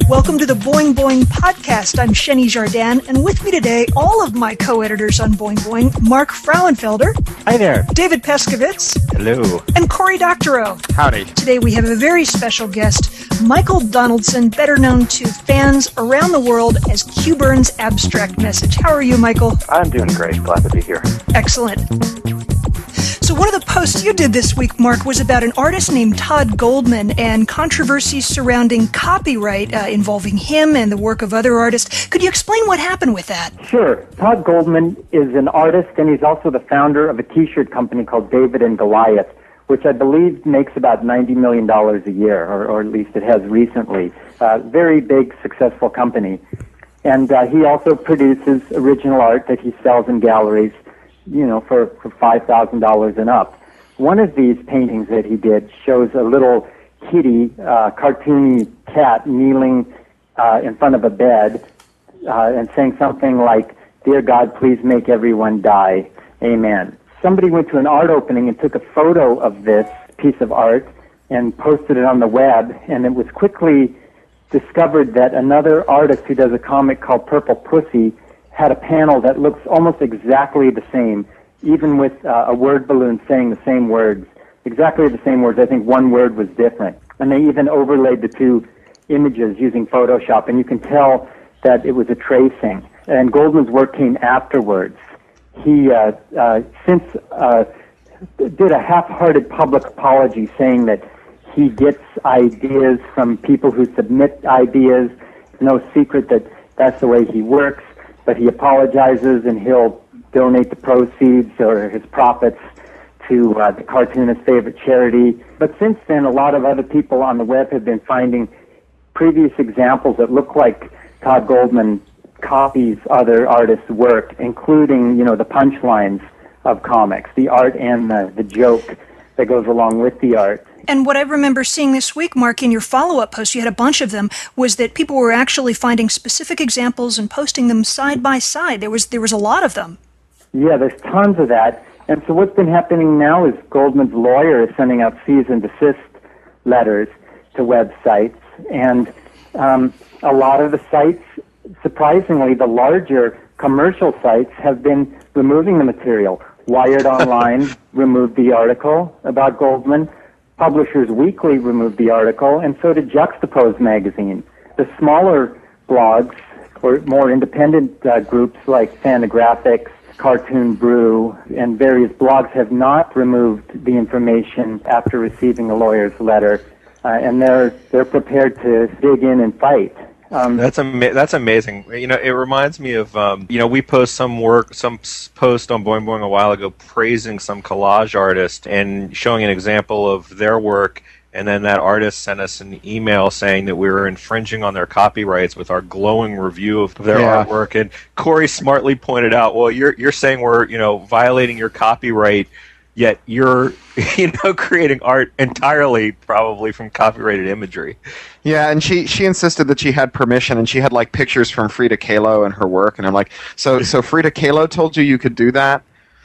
Welcome to the Boing Boing podcast. I'm Sheni Jardin, and with me today, all of my co-editors on Boing Boing, Mark Frauenfelder. Hi there. David Peskovitz. Hello. And Cory Doctorow. Howdy. Today we have a very special guest, Michael Donaldson, better known to fans around the world as Q-Burn's Abstract Message. How are you, Michael? I'm doing great. Glad to be here. Excellent. So one of the posts you did this week, Mark, was about an artist named Todd Goldman and controversies surrounding copyright involving him and the work of other artists. Could you explain what happened with that? Sure. Todd Goldman is an artist, and he's also the founder of a T-shirt company called David and Goliath, which I believe makes about $90 million a year, or at least it has recently. Very big, successful company. And he also produces original art that he sells in galleries, you know, for $5,000 and up. One of these paintings that he did shows a little kitty, cartoony cat kneeling in front of a bed and saying something like, "Dear God, please make everyone die. Amen." Somebody went to an art opening and took a photo of this piece of art and posted it on the web, and it was quickly discovered that another artist who does a comic called Purple Pussy had a panel that looks almost exactly the same, even with a word balloon saying the same words, exactly the same words. I think one word was different. And they even overlaid the two images using Photoshop, and you can tell that it was a tracing. And Goldman's work came afterwards. He since did a half-hearted public apology saying that he gets ideas from people who submit ideas. It's no secret that that's the way he works. But he apologizes, and he'll donate the proceeds or his profits to the cartoonist's favorite charity. But since then, a lot of other people on the web have been finding previous examples that look like Todd Goldman copies other artists' work, including, you know, the punchlines of comics, the art and the joke that goes along with the art. And what I remember seeing this week, Mark, in your follow-up post, you had a bunch of them, was that people were actually finding specific examples and posting them side by side. There was a lot of them. Yeah, there's tons of that. And so what's been happening now is Goldman's lawyer is sending out cease and desist letters to websites. And a lot of the sites, surprisingly, the larger commercial sites have been removing the material. Wired Online removed the article about Goldman. Publishers Weekly removed the article, and so did Juxtapose magazine. The smaller blogs, or more independent groups like Fantagraphics, Cartoon Brew, and various blogs have not removed the information after receiving a lawyer's letter, and they're prepared to dig in and fight. That's amazing. You know, it reminds me of you know, we post some post on Boing Boing a while ago praising some collage artist and showing an example of their work, and then that artist sent us an email saying that we were infringing on their copyrights with our glowing review of their artwork. And Cory smartly pointed out, well, you're saying we're, you know, violating your copyright, yet you're, you know, creating art entirely probably from copyrighted imagery. Yeah, and she insisted that she had permission, and she had like pictures from Frida Kahlo and her work, and I'm like, so Frida Kahlo told you could do that?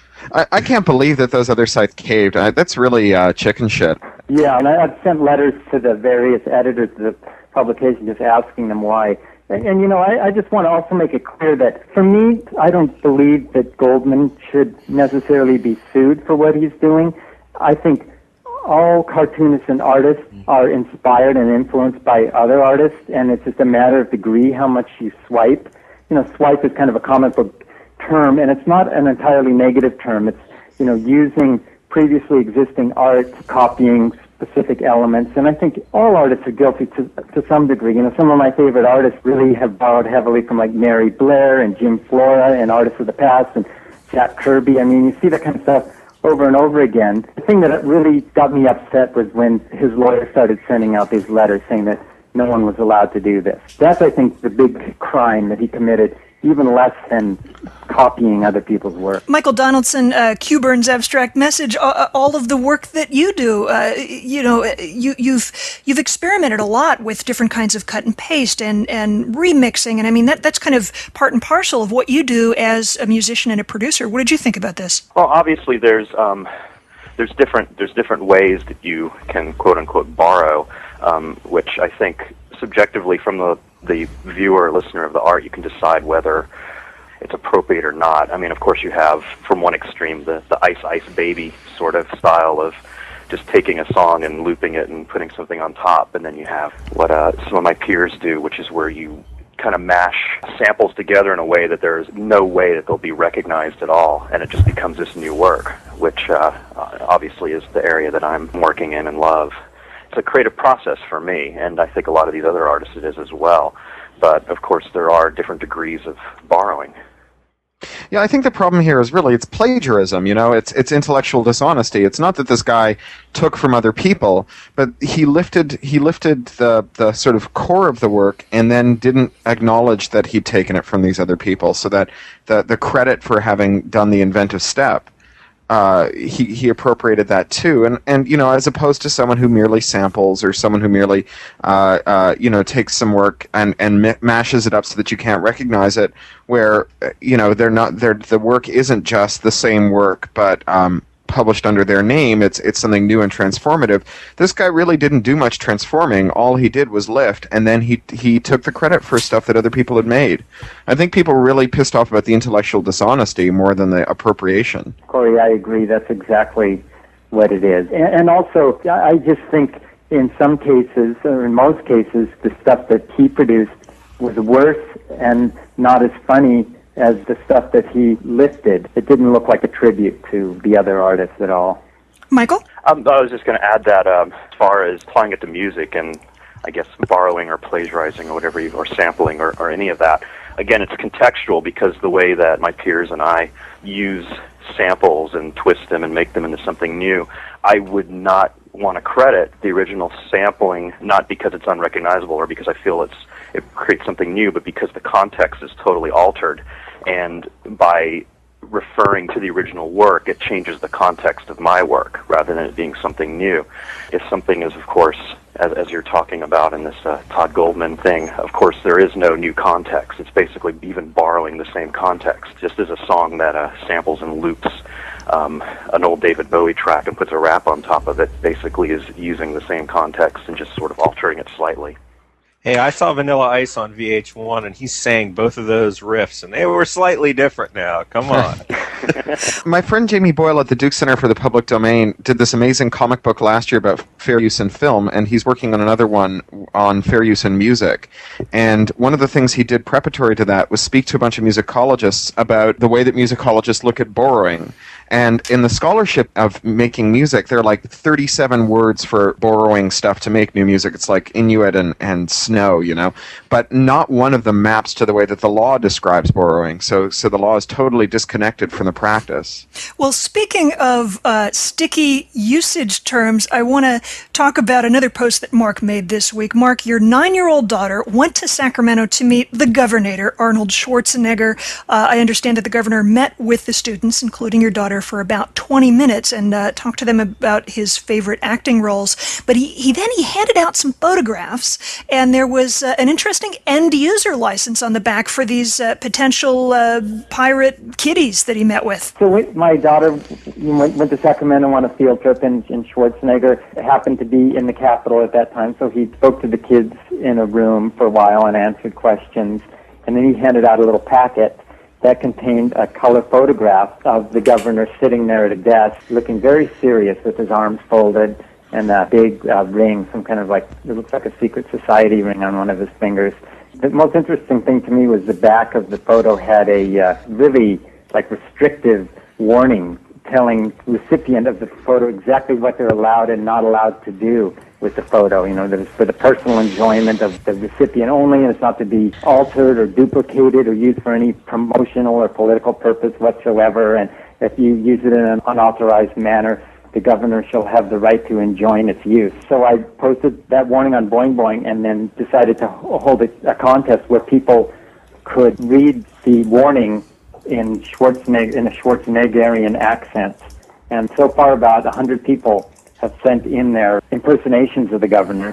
I can't believe that those other sites caved. That's really chicken shit. Yeah, and I've sent letters to the various editors of the publication just asking them why. And you know, I just want to also make it clear that for me, I don't believe that Goldman should necessarily be sued for what he's doing. I think all cartoonists and artists are inspired and influenced by other artists, and it's just a matter of degree how much you swipe. You know, swipe is kind of a comic book term, and it's not an entirely negative term. It's, you know, using previously existing art, copying specific elements, and I think all artists are guilty to some degree. You know, some of my favorite artists really have borrowed heavily from like Mary Blair and Jim Flora and artists of the past and Jack Kirby. I mean, you see that kind of stuff over and over again. The thing that really got me upset was when his lawyer started sending out these letters saying that no one was allowed to do this. That's, I think, the big crime that he committed, even less than copying other people's work. Michael Donaldson, Q-Burn's Abstract Message, all of the work that you do, you know, you've experimented a lot with different kinds of cut and paste and remixing, and I mean that's kind of part and parcel of what you do as a musician and a producer. What did you think about this? Well, obviously there's different ways that you can quote unquote borrow, which I think subjectively from the viewer or listener of the art, you can decide whether it's appropriate or not. I mean, of course, you have, from one extreme, the Ice Ice Baby sort of style of just taking a song and looping it and putting something on top, and then you have what some of my peers do, which is where you kind of mash samples together in a way that there's no way that they'll be recognized at all, and it just becomes this new work, which obviously is the area that I'm working in and love. It's a creative process for me, and I think a lot of these other artists it is as well. But, of course, there are different degrees of borrowing. Yeah, I think the problem here is really it's plagiarism, it's intellectual dishonesty. It's not that this guy took from other people, but he lifted the sort of core of the work and then didn't acknowledge that he'd taken it from these other people, so that the credit for having done the inventive step, he appropriated that too, and as opposed to someone who merely samples or someone who merely takes some work and mashes it up so that you can't recognize it, where the work isn't just the same work but published under their name. It's something new and transformative. This guy really didn't do much transforming. All he did was lift, and then he took the credit for stuff that other people had made. I think people were really pissed off about the intellectual dishonesty more than the appropriation. Corey, I agree. That's exactly what it is. And also, I just think in some cases, or in most cases, the stuff that he produced was worse and not as funny as the stuff that he lifted. It didn't look like a tribute to the other artists at all. Michael? I was just going to add that as far as applying it to music and, I guess, borrowing or plagiarizing or whatever, or sampling or any of that, again, it's contextual, because the way that my peers and I use samples and twist them and make them into something new, I would not want to credit the original sampling, not because it's unrecognizable or because I feel it creates something new, but because the context is totally altered. And by referring to the original work, it changes the context of my work rather than it being something new. If something is, of course, as you're talking about in this Todd Goldman thing, of course there is no new context. It's basically even borrowing the same context. Just as a song that samples and loops an old David Bowie track and puts a rap on top of it, basically is using the same context and just sort of altering it slightly. Hey, I saw Vanilla Ice on VH1, and he sang both of those riffs, and they were slightly different now. Come on. My friend Jamie Boyle at the Duke Center for the Public Domain did this amazing comic book last year about fair use in film, and he's working on another one on fair use in music. And one of the things he did preparatory to that was speak to a bunch of musicologists about the way that musicologists look at borrowing. And in the scholarship of making music, there are like 37 words for borrowing stuff to make new music. It's like Inuit and snow, but not one of them maps to the way that the law describes borrowing. So the law is totally disconnected from the practice. Well, speaking of sticky usage terms, I want to talk about another post that Mark made this week. Mark, your 9-year-old daughter went to Sacramento to meet the governor, Arnold Schwarzenegger. I understand that the governor met with the students, including your daughter, for about 20 minutes and talked to them about his favorite acting roles. But he then handed out some photographs, and there was an interesting end-user license on the back for these potential pirate kiddies that he met with. So my daughter went to Sacramento on a field trip, and Schwarzenegger happened to be in the Capitol at that time, so he spoke to the kids in a room for a while and answered questions, and then he handed out a little packet that contained a color photograph of the governor sitting there at a desk, looking very serious with his arms folded and a big ring, some kind of it looks like a secret society ring on one of his fingers. The most interesting thing to me was the back of the photo had a really restrictive warning telling the recipient of the photo exactly what they're allowed and not allowed to do with the photo. That it's for the personal enjoyment of the recipient only, and it's not to be altered or duplicated or used for any promotional or political purpose whatsoever. And if you use it in an unauthorized manner, the governor shall have the right to enjoin its use. So I posted that warning on Boing Boing and then decided to hold a contest where people could read the warning in a Schwarzeneggerian accent. And so far about 100 people have sent in their impersonations of the governor,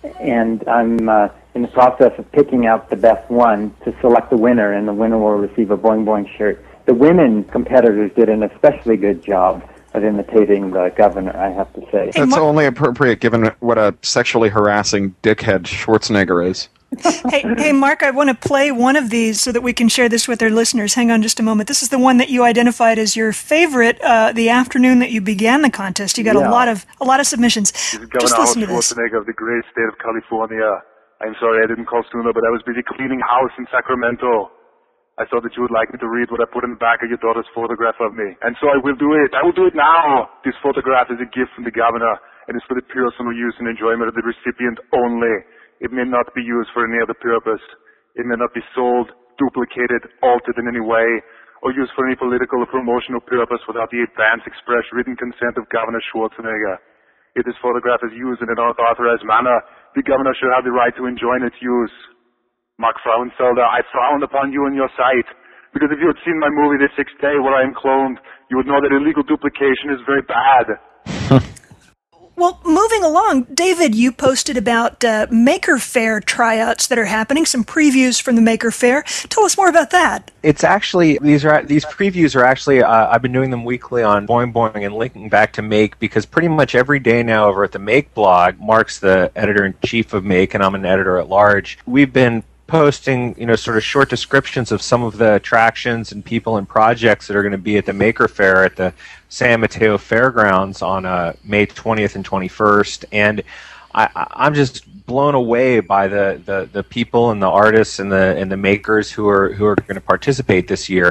and I'm in the process of picking out the best one to select the winner, and the winner will receive a Boing Boing shirt. The women competitors did an especially good job of imitating the governor, I have to say. That's only appropriate given what a sexually harassing dickhead Schwarzenegger is. Hey, Mark, I want to play one of these so that we can share this with our listeners. Hang on just a moment. This is the one that you identified as your favorite the afternoon that you began the contest. You got a lot of submissions. Just listen to this. Schwarzenegger of the great state of California. I'm sorry I didn't call sooner, but I was busy cleaning house in Sacramento. I thought that you would like me to read what I put in the back of your daughter's photograph of me. And so I will do it. I will do it now. This photograph is a gift from the governor, and it's for the personal use and enjoyment of the recipient only. It may not be used for any other purpose. It may not be sold, duplicated, altered in any way, or used for any political or promotional purpose without the advance express written consent of Governor Schwarzenegger. If this photograph is used in an unauthorized manner, the governor should have the right to enjoin its use. Mark Frauenfelder, I frown upon you and your site, because if you had seen my movie The Sixth Day where I am cloned, you would know that illegal duplication is very bad. Well, moving along, David, you posted about Maker Faire tryouts that are happening, some previews from the Maker Faire. Tell us more about that. It's actually, these previews are actually, I've been doing them weekly on Boing Boing and linking back to Make, because pretty much every day now over at the Make blog, Mark's the editor-in-chief of Make, and I'm an editor-at-large. We've been posting, sort of short descriptions of some of the attractions and people and projects that are going to be at the Maker Faire at the San Mateo Fairgrounds on May 20th and 21st. And I'm just blown away by the people and the artists and the makers who are going to participate this year.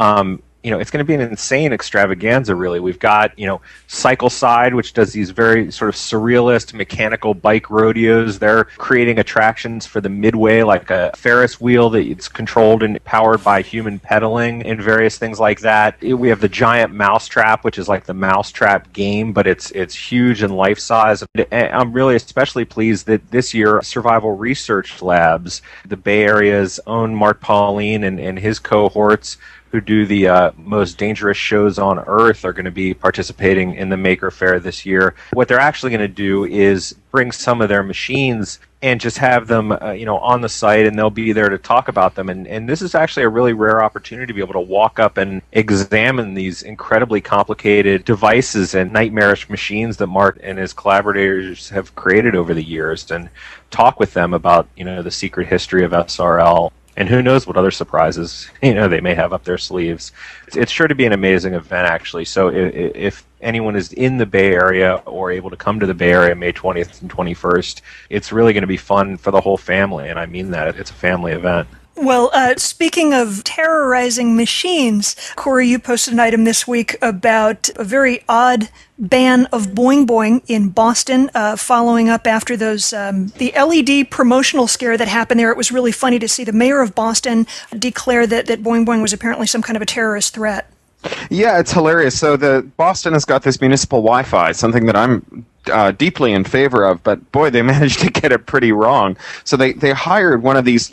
It's going to be an insane extravaganza, really. We've got, Cycle Side, which does these very sort of surrealist mechanical bike rodeos. They're creating attractions for the Midway, like a Ferris wheel that's controlled and powered by human pedaling and various things like that. We have the Giant Mousetrap, which is like the Mousetrap game, but it's huge and life-size. And I'm really especially pleased that this year, Survival Research Labs, the Bay Area's own Mark Pauline and his cohorts, who do the most dangerous shows on Earth, are going to be participating in the Maker Faire this year. What they're actually going to do is bring some of their machines and just have them, on the site, and they'll be there to talk about them. And this is actually a really rare opportunity to be able to walk up and examine these incredibly complicated devices and nightmarish machines that Mark and his collaborators have created over the years, and talk with them about, the secret history of SRL. And who knows what other surprises, they may have up their sleeves. It's sure to be an amazing event, actually. So if anyone is in the Bay Area or able to come to the Bay Area May 20th and 21st, it's really going to be fun for the whole family. And I mean that. It's a family event. Well, speaking of terrorizing machines, Corey, you posted an item this week about a very odd ban of Boing Boing in Boston, following up after the LED promotional scare that happened there. It was really funny to see the mayor of Boston declare that Boing Boing was apparently some kind of a terrorist threat. Yeah, it's hilarious. So Boston has got this municipal Wi-Fi, something that I'm deeply in favor of, but boy, they managed to get it pretty wrong. So they hired one of these,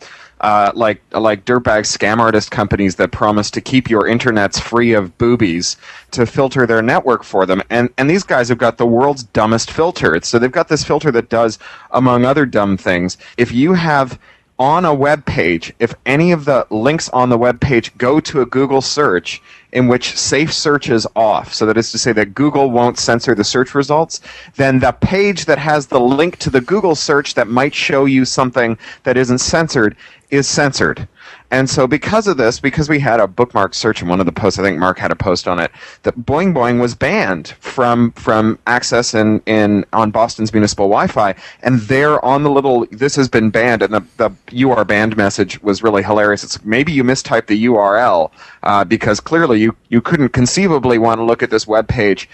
like dirtbag scam artist companies that promise to keep your internets free of boobies to filter their network for them. And these guys have got the world's dumbest filter. So they've got this filter that does, among other dumb things, if you have on a web page, if any of the links on the web page go to a Google search in which safe search is off, so that is to say that Google won't censor the search results, then the page that has the link to the Google search that might show you something that isn't censored is censored. And so because of this, because we had a bookmark search in one of the posts, I think Mark had a post on it, that Boing Boing was banned from access on Boston's municipal Wi-Fi. And there on the little, this has been banned, and the "you are banned" message was really hilarious. It's maybe you mistyped the URL, because clearly you couldn't conceivably want to look at this web page,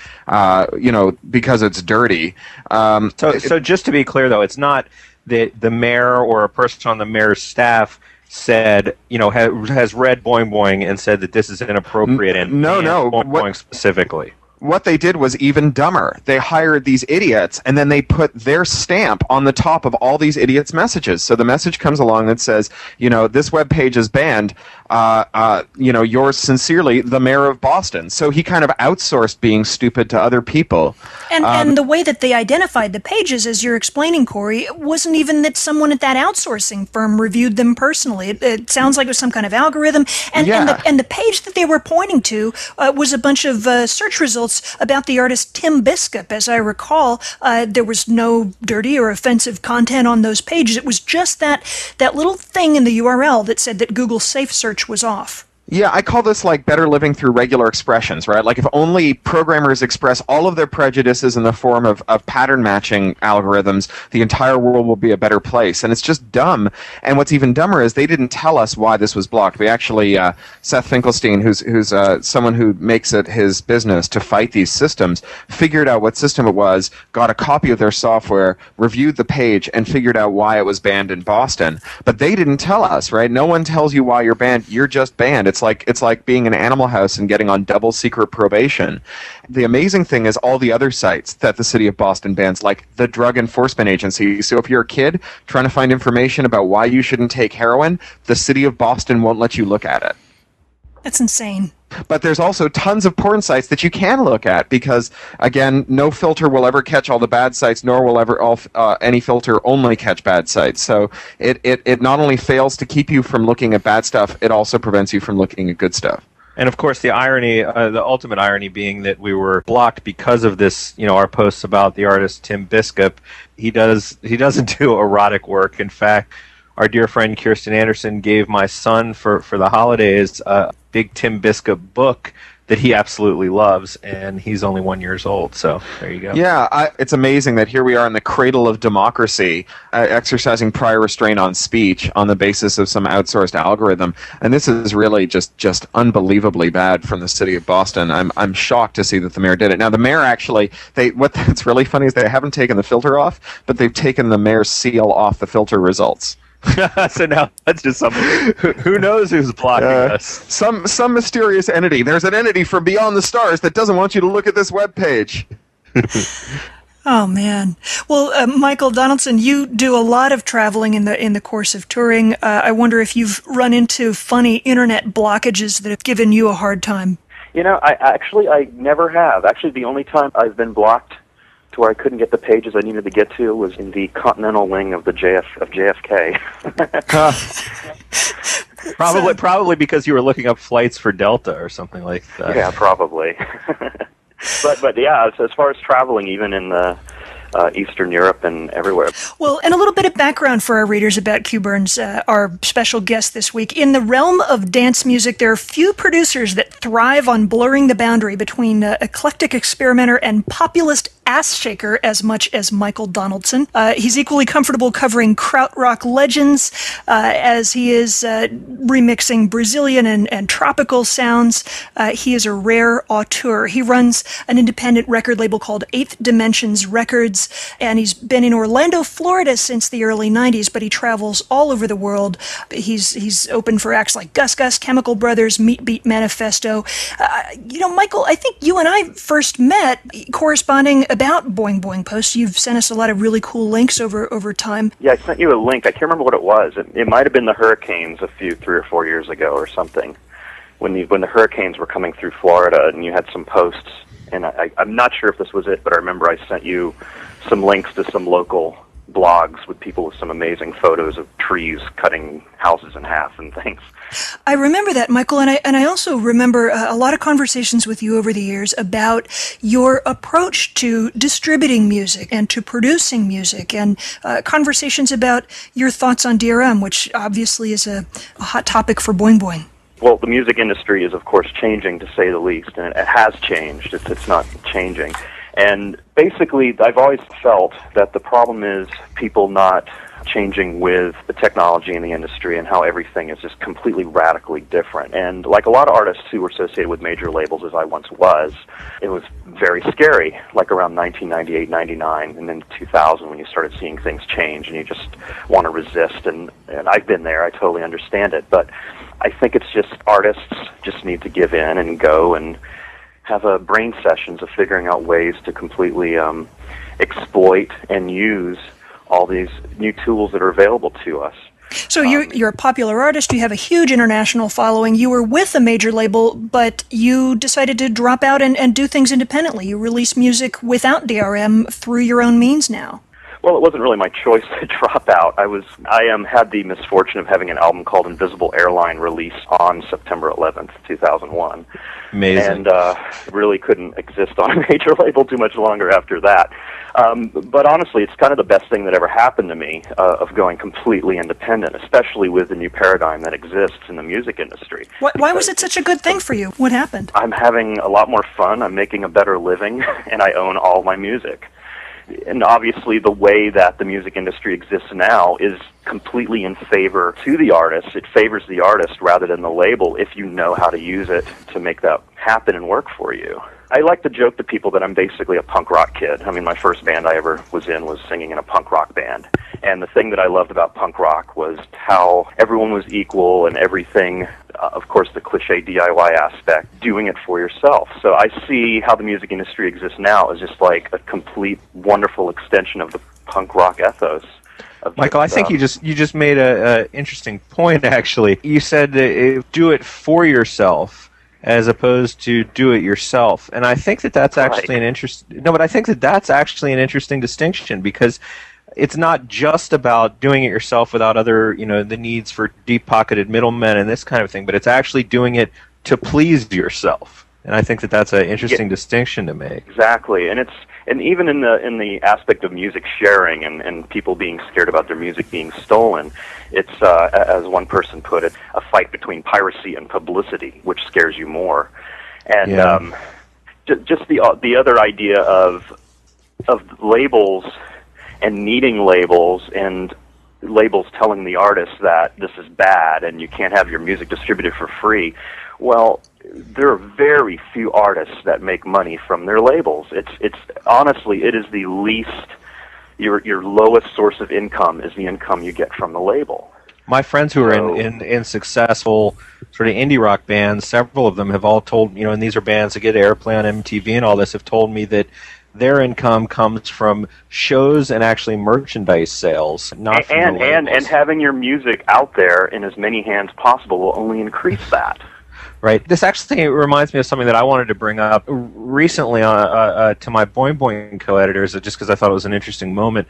because it's dirty. So just to be clear, though, it's not that the mayor or a person on the mayor's staff said, has read Boing Boing and said that this is inappropriate and Boing Boing specifically. What they did was even dumber. They hired these idiots, and then they put their stamp on the top of all these idiots' messages. So the message comes along that says, this web page is banned. Yours sincerely, the mayor of Boston. So he kind of outsourced being stupid to other people. And the way that they identified the pages, as you're explaining, Corey, it wasn't even that someone at that outsourcing firm reviewed them personally. It sounds like it was some kind of algorithm. And the page that they were pointing to was a bunch of search results articles about the artist Tim Biscup. As I recall, there was no dirty or offensive content on those pages. It was just that little thing in the URL that said that Google Safe Search was off. Yeah, I call this like better living through regular expressions, right? Like if only programmers express all of their prejudices in the form of pattern matching algorithms, the entire world will be a better place. And it's just dumb. And what's even dumber is they didn't tell us why this was blocked. We actually, Seth Finkelstein, who's someone who makes it his business to fight these systems, figured out what system it was, got a copy of their software, reviewed the page, and figured out why it was banned in Boston. But they didn't tell us, right? No one tells you why you're banned. You're just banned. It's like being in Animal House and getting on double secret probation. The amazing thing is all the other sites that the city of Boston bans, like the Drug Enforcement Agency. So if you're a kid trying to find information about why you shouldn't take heroin, the city of Boston won't let you look at it. That's insane. But there's also tons of porn sites that you can look at because, again, no filter will ever catch all the bad sites, nor will any filter only catch bad sites. So it not only fails to keep you from looking at bad stuff, it also prevents you from looking at good stuff. And of course, the irony, the ultimate irony being that we were blocked because of this, our posts about the artist Tim Biscup. He doesn't do erotic work. In fact, our dear friend Kirsten Anderson gave my son for the holidays a big Tim Biscup book that he absolutely loves, and he's only 1 year old. So there you go. Yeah, it's amazing that here we are in the cradle of democracy, exercising prior restraint on speech on the basis of some outsourced algorithm, and this is really just unbelievably bad from the city of Boston. I'm shocked to see that the mayor did it. Now the mayor actually, what's really funny is they haven't taken the filter off, but they've taken the mayor's seal off the filter results. So now that's just something. Who knows who's blocking us? Some mysterious entity. There's an entity from beyond the stars that doesn't want you to look at this webpage. Oh man! Well, Michael Donaldson, you do a lot of traveling in the course of touring. I wonder if you've run into funny internet blockages that have given you a hard time. I never have. Actually, the only time I've been blocked to where I couldn't get the pages I needed to get to was in the continental wing of JFK. Probably because you were looking up flights for Delta or something like that. Yeah, probably. but yeah, as far as traveling, even in the Eastern Europe and everywhere. Well, and a little bit of background for our readers about Q Burns, our special guest this week. In the realm of dance music, there are few producers that thrive on blurring the boundary between eclectic experimenter and populist ass shaker as much as Michael Donaldson. He's equally comfortable covering krautrock legends as he is remixing Brazilian and tropical sounds. He is a rare auteur. He runs an independent record label called Eighth Dimensions Records, and he's been in Orlando, Florida since the early 90s, but he travels all over the world. He's open for acts like Gus Gus, Chemical Brothers, Meat Beat Manifesto. Michael, I think you and I first met corresponding about Boing Boing Post. You've sent us a lot of really cool links over time. Yeah, I sent you a link. I can't remember what it was. It might have been the hurricanes 3 or 4 years ago or something, when the hurricanes were coming through Florida, and you had some posts. And I'm not sure if this was it, but I remember I sent you some links to some local blogs with people with some amazing photos of trees cutting houses in half and things. I remember that, Michael, and I also remember a lot of conversations with you over the years about your approach to distributing music and to producing music, and conversations about your thoughts on DRM, which obviously is a hot topic for Boing Boing. Well, the music industry is, of course, changing, to say the least, and it has changed. It's not changing. And basically, I've always felt that the problem is people not changing with the technology in the industry and how everything is just completely radically different. And like a lot of artists who were associated with major labels, as I once was, it was very scary, like around 1998, 99, and then 2000 when you started seeing things change and you just want to resist. And I've been there. I totally understand it. But I think it's just artists just need to give in and go and have a brain sessions of figuring out ways to completely exploit and use all these new tools that are available to us. So you're a popular artist, you have a huge international following, you were with a major label, but you decided to drop out and do things independently. You release music without DRM through your own means now. Well, it wasn't really my choice to drop out. I had the misfortune of having an album called Invisible Airline release on September 11th, 2001. Amazing. And really couldn't exist on a major label too much longer after that. But honestly, it's kind of the best thing that ever happened to me of going completely independent, especially with the new paradigm that exists in the music industry. Why was it such a good thing for you? What happened? I'm having a lot more fun, I'm making a better living, and I own all my music. And obviously the way that the music industry exists now is completely in favor to the artist. It favors the artist rather than the label if you know how to use it to make that happen and work for you. I like to joke to people that I'm basically a punk rock kid. I mean, my first band I ever was in was singing in a punk rock band. And the thing that I loved about punk rock was how everyone was equal and everything, of course, the cliche DIY aspect, doing it for yourself. So I see how the music industry exists now as just like a complete wonderful extension of the punk rock ethos. Michael, I think you just made a interesting point, actually. You said do it for yourself as opposed to do it yourself. And I think that's actually I think that's actually an interesting distinction, because it's not just about doing it yourself without other, the needs for deep-pocketed middlemen and this kind of thing, but it's actually doing it to please yourself. And I think that's an interesting distinction to make. Exactly, and even in the aspect of music sharing and people being scared about their music being stolen, it's as one person put it, a fight between piracy and publicity, which scares you more. And just the other idea of labels and needing labels and labels telling the artist that this is bad and you can't have your music distributed for free. Well, there are very few artists that make money from their labels. It's honestly, it is the least, your lowest source of income is the income you get from the label. My friends who are in successful sort of indie rock bands, several of them have all told, and these are bands that get airplay on MTV and all this, have told me that their income comes from shows and actually merchandise sales, not from the labels. And having your music out there in as many hands possible will only increase that. Right. This actually reminds me of something that I wanted to bring up recently to my Boing Boing co-editors, just because I thought it was an interesting moment.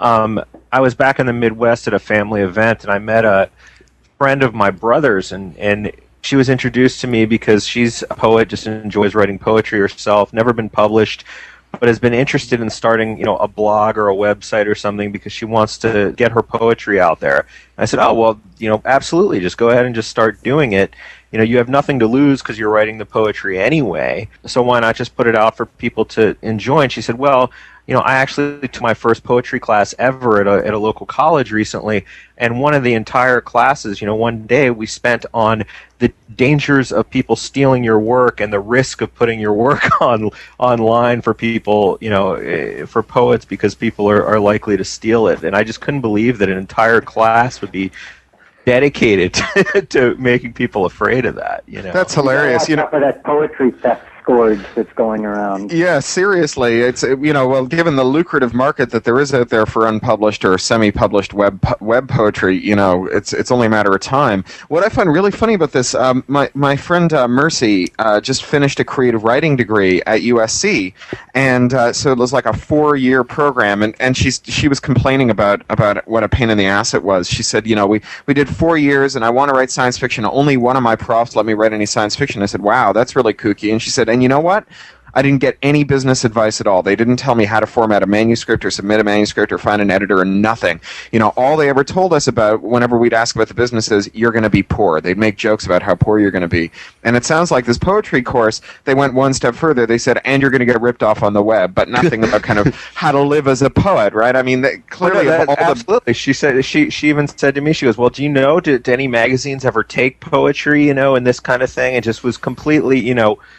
I was back in the Midwest at a family event, and I met a friend of my brother's, and she was introduced to me because she's a poet, just enjoys writing poetry herself, never been published, but has been interested in starting, a blog or a website or something because she wants to get her poetry out there. And I said, oh, well, absolutely, just go ahead and just start doing it. You have nothing to lose because you're writing the poetry anyway, so why not just put it out for people to enjoy? And she said, well, I actually took my first poetry class ever at a local college recently, and one of the entire classes, one day we spent on the dangers of people stealing your work and the risk of putting your work online for people, for poets, because people are likely to steal it. And I just couldn't believe that an entire class would be dedicated to making people afraid of that. That's hilarious. For that poetry theft scourge that's going around. Yeah, seriously, it's given the lucrative market that there is out there for unpublished or semi-published web poetry, it's only a matter of time. What I find really funny about this, my friend Mercy just finished a creative writing degree at USC, and so it was like a 4-year program, and she was complaining about what a pain in the ass it was. She said, we did 4 years, and I want to write science fiction. Only one of my profs let me write any science fiction. I said, wow, that's really kooky. And she said, and you know what? I didn't get any business advice at all. They didn't tell me how to format a manuscript or submit a manuscript or find an editor or nothing. All they ever told us about whenever we'd ask about the business is, you're going to be poor. They'd make jokes about how poor you're going to be. And it sounds like this poetry course, they went one step further. They said, and you're going to get ripped off on the web, but nothing about kind of how to live as a poet, right? I mean, clearly... absolutely. She said, she even said to me, she goes, well, do you know, did any magazines ever take poetry, and this kind of thing? And just was completely,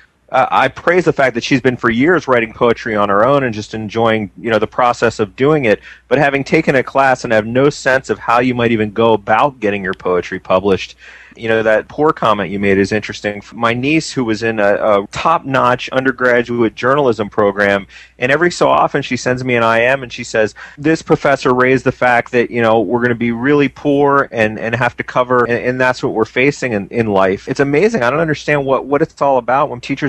I praise the fact that she's been for years writing poetry on her own and just enjoying, the process of doing it. But having taken a class and have no sense of how you might even go about getting your poetry published, that poor comment you made is interesting. My niece, who was in a top-notch undergraduate journalism program, and every so often she sends me an IM and she says, this professor raised the fact that, we're going to be really poor and have to cover, and that's what we're facing in life. It's amazing. I don't understand what it's all about when teachers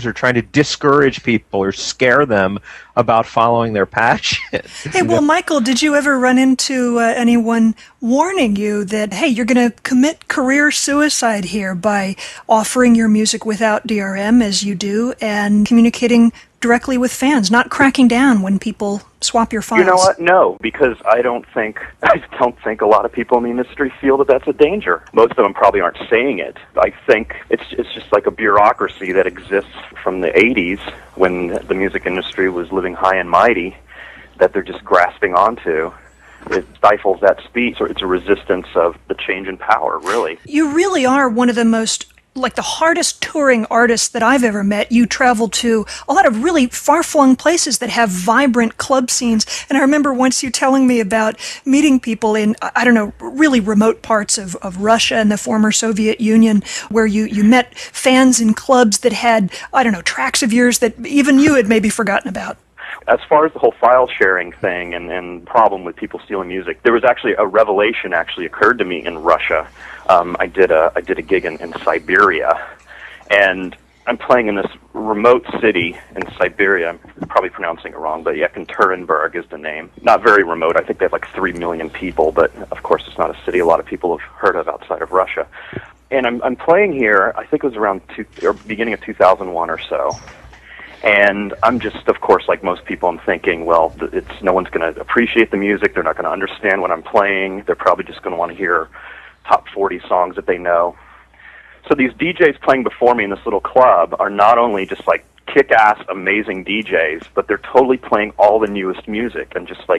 or trying to discourage people or scare them about following their passion. Hey, well, Michael, did you ever run into anyone warning you that, hey, you're going to commit career suicide here by offering your music without DRM as you do and communicating directly with fans, not cracking down when people swap your files? You know what? No, because I don't think a lot of people in the industry feel that that's a danger. Most of them probably aren't saying it. I think it's just like a bureaucracy that exists from the 80s when the music industry was living high and mighty that they're just grasping onto. It stifles that speech, or it's a resistance of the change in power, really. You really are one of the most, like, the hardest touring artists that I've ever met. You travel to a lot of really far-flung places that have vibrant club scenes. And I remember once you telling me about meeting people in, I don't know, really remote parts of Russia and the former Soviet Union, where you met fans in clubs that had, I don't know, tracks of yours that even you had maybe forgotten about. As far as the whole file sharing thing and problem with people stealing music, there was actually a revelation occurred to me in Russia. I did a gig in Siberia, and I'm playing in this remote city in Siberia. I'm probably pronouncing it wrong, but Yekaterinburg is the name. Not very remote. I think they have like 3 million people, but of course it's not a city a lot of people have heard of outside of Russia. And I'm playing here, I think it was around beginning of 2001 or so. And I'm just, of course, like most people, I'm thinking, well, no one's going to appreciate the music. They're not going to understand what I'm playing. They're probably just going to want to hear top 40 songs that they know. So these DJs playing before me in this little club are not only just like kick-ass, amazing DJs, but they're totally playing all the newest music and just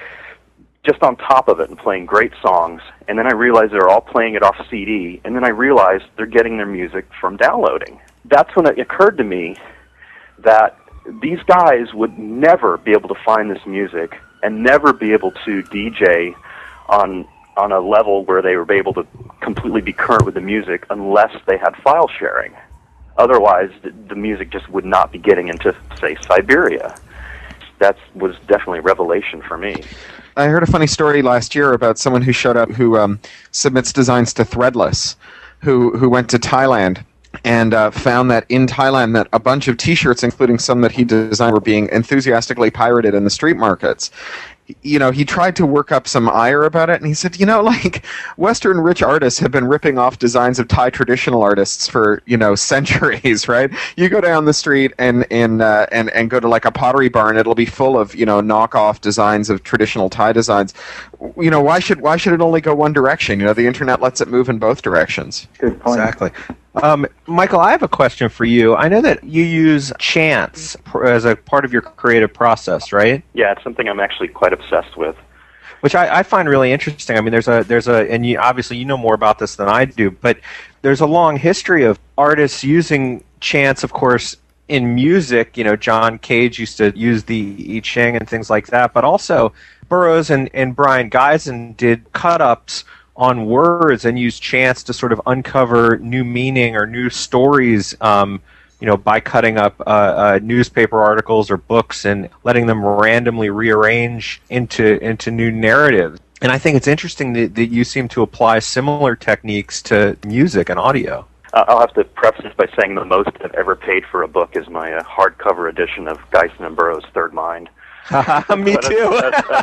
on top of it and playing great songs. And then I realized they're all playing it off CD, and then I realized they're getting their music from downloading. That's when it occurred to me that these guys would never be able to find this music and never be able to DJ on a level where they were able to completely be current with the music unless they had file sharing. Otherwise, the music just would not be getting into, say, Siberia. That was definitely a revelation for me. I heard a funny story last year about someone who showed up who submits designs to Threadless, who went to Thailand and found that in Thailand that a bunch of T-shirts, including some that he designed, were being enthusiastically pirated in the street markets. You know, he tried to work up some ire about it, and he said, Western rich artists have been ripping off designs of Thai traditional artists for, centuries, right? You go down the street and go to like a pottery barn, it'll be full of, knockoff designs of traditional Thai designs. Why should it only go one direction? The internet lets it move in both directions. Good point. Exactly. Michael, I have a question for you. I know that you use chants as a part of your creative process, right? Yeah, it's something I'm actually quite obsessed with. Which I find really interesting. I mean, and you, obviously you know more about this than I do, but there's a long history of artists using chants, of course, in music. John Cage used to use the I Ching and things like that, but also Burroughs and Brian Geisen did cut-ups on words and use chants to sort of uncover new meaning or new stories, by cutting up newspaper articles or books and letting them randomly rearrange into new narratives. And I think it's interesting that you seem to apply similar techniques to music and audio. I'll have to preface this by saying the most I've ever paid for a book is my hardcover edition of Geisen and Burroughs' Third Mind. Me too.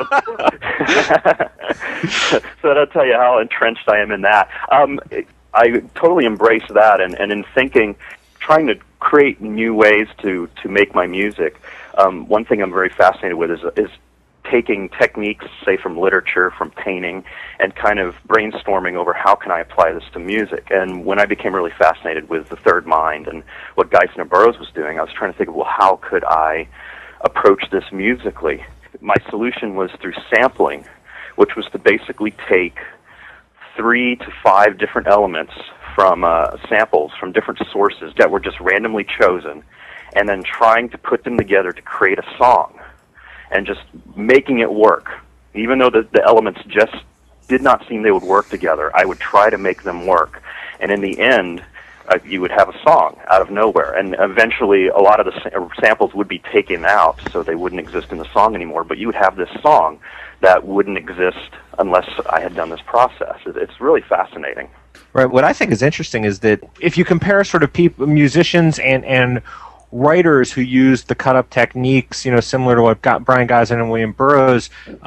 So that'll tell you how entrenched I am in that. I totally embrace that, and in thinking, trying to create new ways to make my music. One thing I'm very fascinated with is taking techniques, say from literature, from painting, and kind of brainstorming over how can I apply this to music. And when I became really fascinated with the Third Mind and what Geisen and Burroughs was doing, I was trying to think of, well, how could I approach this musically? My solution was through sampling, which was to basically take 3 to 5 different elements from samples from different sources that were just randomly chosen, and then trying to put them together to create a song, and just making it work. Even though the elements just did not seem they would work together, I would try to make them work. And in the end, you would have a song out of nowhere. And eventually, a lot of the samples would be taken out, so they wouldn't exist in the song anymore. But you would have this song that wouldn't exist unless I had done this process. It's really fascinating. Right. What I think is interesting is that if you compare sort of musicians and writers who used the cut-up techniques, similar to what Brian Geisen and William Burroughs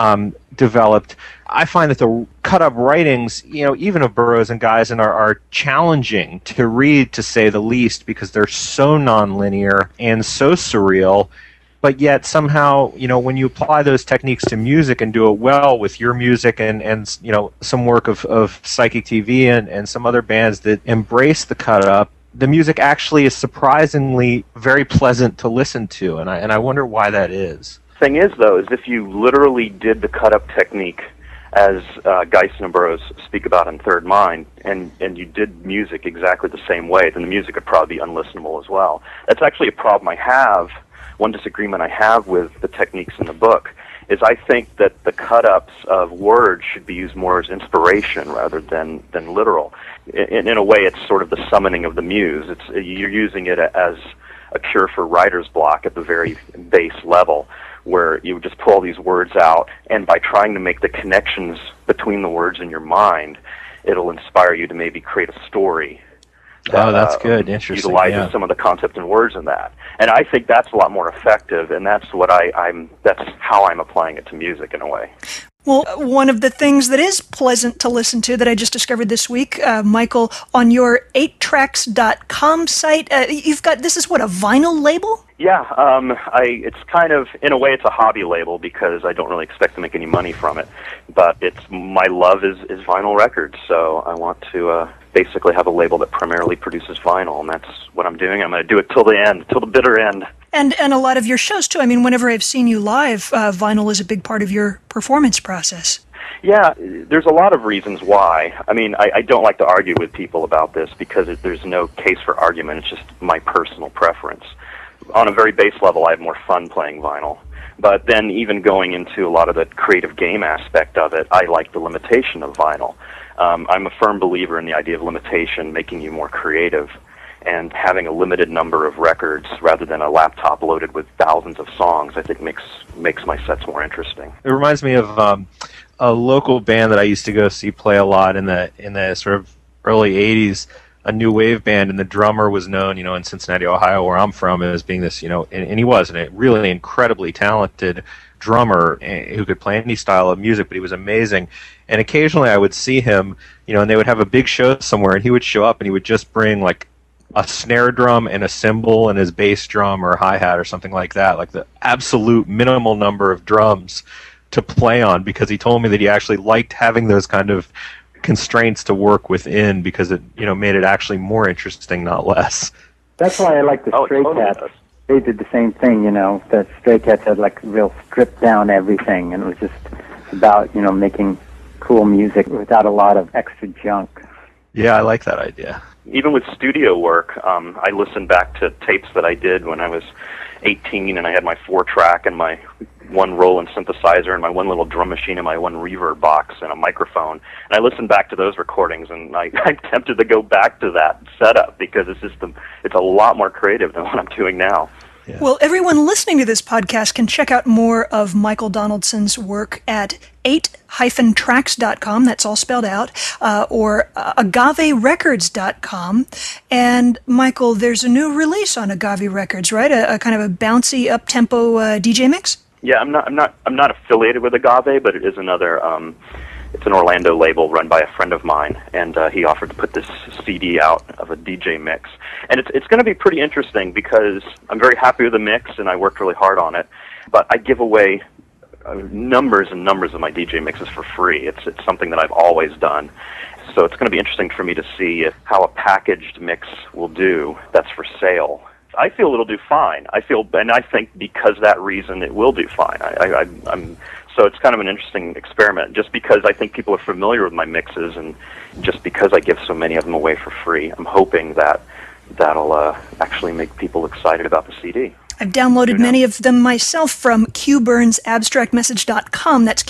developed, I find that the cut-up writings, even of Burroughs and Geisen, are challenging to read, to say the least, because they're so nonlinear and so surreal. But yet somehow, when you apply those techniques to music and do it well with your music and some work of Psychic TV and some other bands that embrace the cut-up, the music actually is surprisingly very pleasant to listen to, and I wonder why that is. Thing is, though, is if you literally did the cut-up technique, as Geisen and Burroughs speak about in Third Mind, and you did music exactly the same way, then the music would probably be unlistenable as well. That's actually a problem I have. One disagreement I have with the techniques in the book is I think that the cut-ups of words should be used more as inspiration rather than literal. In a way, it's sort of the summoning of the muse. You're using it as a cure for writer's block at the very base level, where you just pull these words out, and by trying to make the connections between the words in your mind, it'll inspire you to maybe create a story. That's good. Interesting. Utilizing some of the concepts and words in that, and I think that's a lot more effective, and that's what that's how I'm applying it to music in a way. Well, one of the things that is pleasant to listen to that I just discovered this week, Michael, on your 8tracks.com site, you've got, this is what, a vinyl label? Yeah, it's kind of, in a way, it's a hobby label because I don't really expect to make any money from it. But my love is vinyl records, so I want to basically have a label that primarily produces vinyl, and that's what I'm doing. I'm going to do it till the end, till the bitter end. And a lot of your shows, too. I mean, whenever I've seen you live, vinyl is a big part of your performance process. Yeah, there's a lot of reasons why. I mean, I don't like to argue with people about this because there's no case for argument. It's just my personal preference. On a very base level, I have more fun playing vinyl. But then even going into a lot of the creative game aspect of it, I like the limitation of vinyl. I'm a firm believer in the idea of limitation, making you more creative, and having a limited number of records rather than a laptop loaded with thousands of songs, I think makes my sets more interesting. It reminds me of a local band that I used to go see play a lot in the sort of early 80s, a new wave band, and the drummer was known, in Cincinnati, Ohio, where I'm from, as being this, and he was a really incredibly talented drummer who could play any style of music, but he was amazing. And occasionally I would see him, and they would have a big show somewhere, and he would show up and he would just bring like a snare drum and a cymbal and his bass drum or hi-hat or something like that, like the absolute minimal number of drums to play on, because he told me that he actually liked having those kind of constraints to work within, because it made it actually more interesting, not less. That's why I like the Stray Cats. They did the same thing, the Stray Cats had like real stripped down everything, and it was just about making cool music without a lot of extra junk. Yeah, I like that idea. Even with studio work, I listened back to tapes that I did when I was 18, and I had my 4-track and my one Roland synthesizer and my one little drum machine and my one reverb box and a microphone. And I listened back to those recordings, and I'm tempted to go back to that setup because it's a lot more creative than what I'm doing now. Yeah. Well, everyone listening to this podcast can check out more of Michael Donaldson's work at 8-tracks.com, that's all spelled out, or agaverecords.com. And, Michael, there's a new release on Agave Records, right? A kind of a bouncy, up-tempo DJ mix? Yeah, I'm not affiliated with Agave, but it is another. It's an Orlando label run by a friend of mine, and he offered to put this CD out of a DJ mix. And it's going to be pretty interesting because I'm very happy with the mix, and I worked really hard on it. But I give away numbers and numbers of my DJ mixes for free. It's something that I've always done. So it's going to be interesting for me to see how a packaged mix will do that's for sale. I feel it'll do fine. I think because of that reason it will do fine. So it's kind of an interesting experiment, just because I think people are familiar with my mixes, and just because I give so many of them away for free, I'm hoping that'll actually make people excited about the CD. I've downloaded many of them myself from QBurnsAbstractMessage.com. That's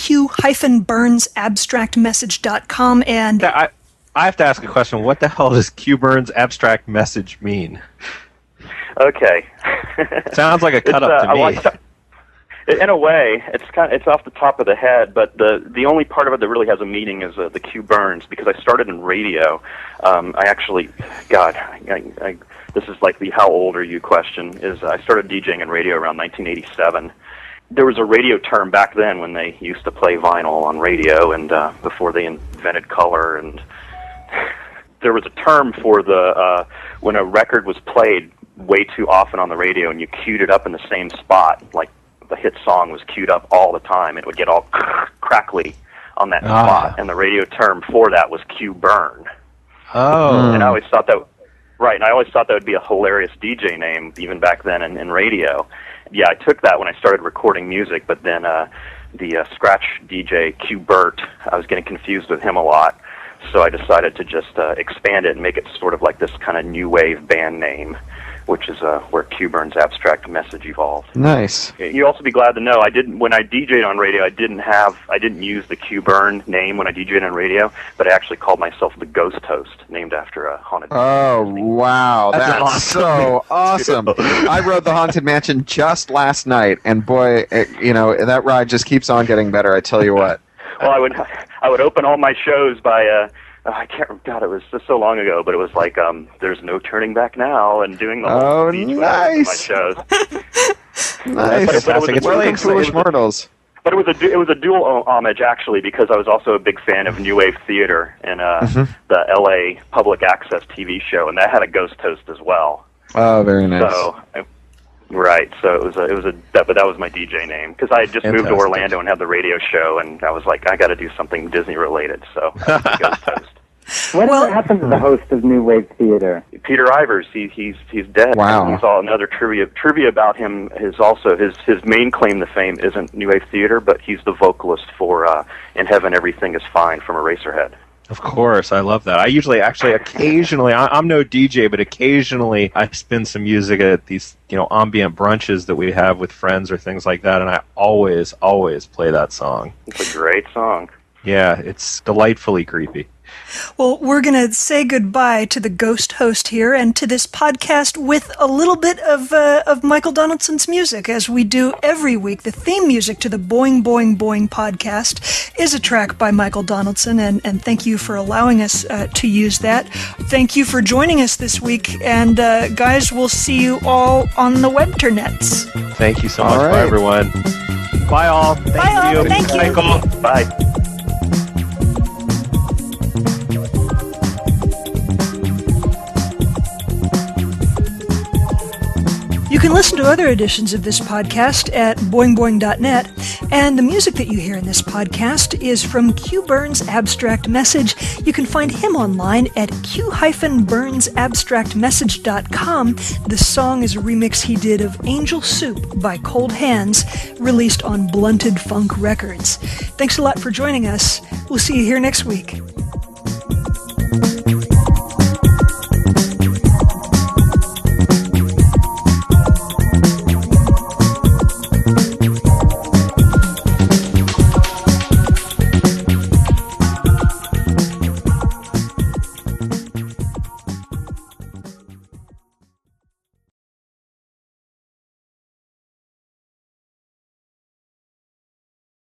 Q-BurnsAbstractMessage.com. And I have to ask a question. What the hell does QBurnsAbstract Message mean? Okay. Sounds like a cut-up to me. In a way, it's off the top of the head, but the only part of it that really has a meaning is the Q Burns, because I started in radio. I this is like the how old are you question, is I started DJing in radio around 1987. There was a radio term back then when they used to play vinyl on radio, and before they invented color, and there was a term for the when a record was played way too often on the radio and you queued it up in the same spot, like the hit song was queued up all the time, and it would get all crackly on that spot, and the radio term for that was cue burn. Oh. And I always thought that, right, and I always thought that would be a hilarious DJ name, even back then in radio. Yeah, I took that when I started recording music, but then the scratch DJ, Q Bert, I was getting confused with him a lot, so I decided to just expand it and make it sort of like this kind of new wave band name, which is where Q Burn's Abstract Message evolved. Nice. You'll also be glad to know when I DJ'd on radio, I didn't use the Q Burn name when I DJ'd on radio, but I actually called myself the Ghost Host, named after a haunted. Oh wow, that's awesome. so awesome! I rode the Haunted Mansion just last night, and boy, that ride just keeps on getting better. I tell you what. Well, I would open all my shows by. I can't remember. God, it was just so long ago, but it was like, "There's no turning back now," and doing the whole speech when I opened my shows. Nice. Welcome, foolish mortals. But it was a dual homage, actually, because I was also a big fan of New Wave Theater and the L.A. public access TV show, and that had a ghost host as well. Oh, very nice. Right, so but that was my DJ name, because I had just moved to Orlando and had the radio show, and I was like, I got to do something Disney related, so I was the ghost host. What happened to the host of New Wave Theater? Peter Ivers, he's dead. Wow. He's all another trivia about him is also his main claim to fame isn't New Wave Theater, but he's the vocalist for In Heaven Everything Is Fine from Eraserhead. Of course, I love that. I usually, occasionally, I'm no DJ, but occasionally I spin some music at these, ambient brunches that we have with friends or things like that, and I always play that song. It's a great song. Yeah, it's delightfully creepy. Well, we're going to say goodbye to the ghost host here and to this podcast with a little bit of Michael Donaldson's music, as we do every week. The theme music to the Boing Boing Boing podcast is a track by Michael Donaldson, and thank you for allowing us to use that. Thank you for joining us this week, and guys, we'll see you all on the webternets. Thank you so much. Right. Bye, everyone. Bye, all. Thank you. Thank you. Michael. Bye. You can listen to other editions of this podcast at boingboing.net, and the music that you hear in this podcast is from Q Burn's Abstract Message. You can find him online at q-burnsabstractmessage.com. The song is a remix he did of Angel Soup by Cold Hands, released on Blunted Funk Records. Thanks a lot for joining us. We'll see you here next week.